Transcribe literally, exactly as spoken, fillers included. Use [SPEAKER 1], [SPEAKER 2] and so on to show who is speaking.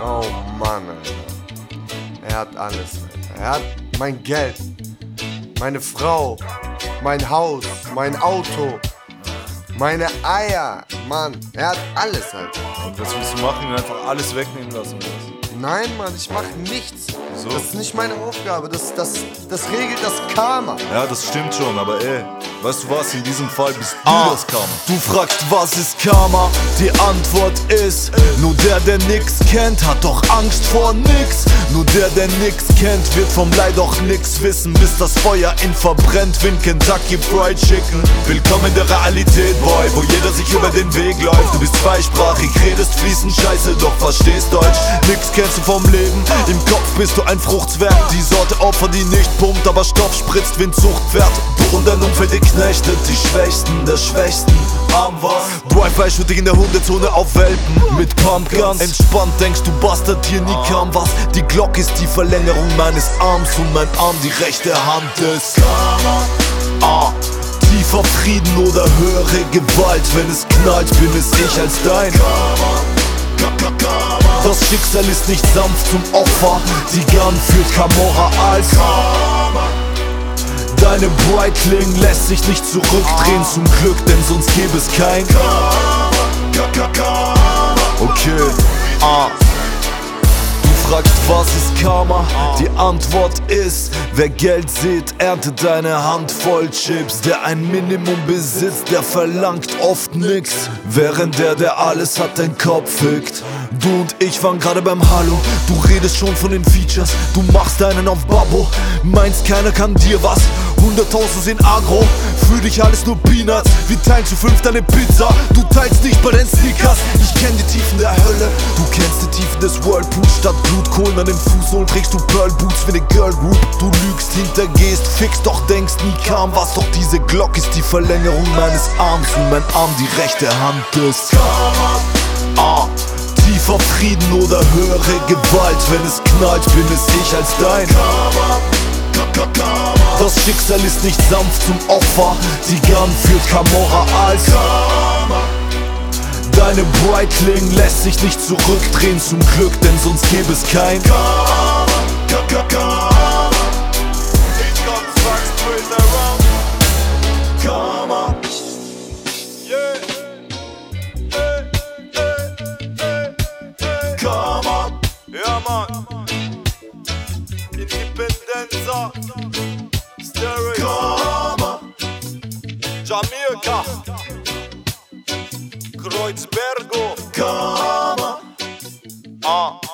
[SPEAKER 1] Oh Mann, Alter. Er hat alles, Alter. Er hat mein Geld, meine Frau, mein Haus, mein Auto, meine Eier. Mann, er hat alles, Alter.
[SPEAKER 2] Und was willst du machen? Einfach alles wegnehmen lassen, oder was?
[SPEAKER 1] Nein, Mann, ich mach nichts.
[SPEAKER 2] So.
[SPEAKER 1] Das ist nicht meine Aufgabe. Das, das, das regelt das Karma.
[SPEAKER 2] Ja, das stimmt schon, aber ey, weißt du was? In diesem Fall bist du
[SPEAKER 3] Ah,
[SPEAKER 2] das Karma.
[SPEAKER 3] du fragst, was ist Karma? Die Antwort ist, nur der, der nix kennt, hat doch Angst vor nix. Nur der, der nix kennt, wird vom Leid auch nix wissen, bis das Feuer ihn verbrennt, wie ein Kentucky Fried Chicken. Willkommen in der Realität, Boy, wo jeder sich über den Weg läuft. Du bist zweisprachig, redest fließend Scheiße, doch verstehst Deutsch. Nix kennst du vom Leben, im Kopf bist du ein Fruchtzwerg. Die Sorte Opfer, die nicht pumpt, aber Stoff spritzt wie ein Zuchtpferd. Du und dein Umfeld, ihr knechtet die Schwächsten der Schwächsten. Arm was? Drive-by-Shooting in der Hundezone auf Welpen mit Pumpguns. Entspannt denkst du, Bastard, hier nie kam was. Die Glock ist die Verlängerung meines Arms und mein Arm die rechte Hand ist Ah, tiefer Frieden oder höhere Gewalt. Wenn es knallt, bin es ich als dein Das Schicksal ist nicht sanft zum Opfer. Die Gun führt Camorra als Deine Breitling lässt sich nicht zurückdrehen zum Glück, denn sonst gäbe es kein Okay, ah Du fragst, was ist Karma? Die Antwort ist, wer Geld sieht, erntet eine Handvoll Chips. Der ein Minimum besitzt, der verlangt oft nix, während der, der alles hat, den Kopf fickt. Du und ich waren gerade beim Hallo, du redest schon von den Features, du machst einen auf Babbo, meinst keiner kann dir was, hunderttausend sind agro, für dich alles nur Peanuts, wir teilen zu fünf deine Pizza, du teilst nicht bei den Sneakers, ich kenn die Tiefen der Hölle, du kennst die Tiefen des Whirlpools, statt Blutkohlen an den Fußsohlen trägst du Pearl Boots wie ne Girl Group, du lügst, hintergehst, fix, doch denkst nie kam was, doch diese Glock ist die Verlängerung meines Arms und mein Arm die rechte Hand ist Ah, tiefer Frieden oder höhere Gewalt, wenn es knallt, bin es ich als dein Das Schicksal ist nicht sanft zum Opfer, die Gun führt Camorra als Deine Breitling lässt sich nicht zurückdrehen zum Glück, denn sonst gäbe es kein Karma. Karma.
[SPEAKER 2] Ja, Mann. Independenza. Stereo.
[SPEAKER 3] Karma.
[SPEAKER 2] Jamaica. Kreuzbergo.
[SPEAKER 3] Karma.
[SPEAKER 2] Ah.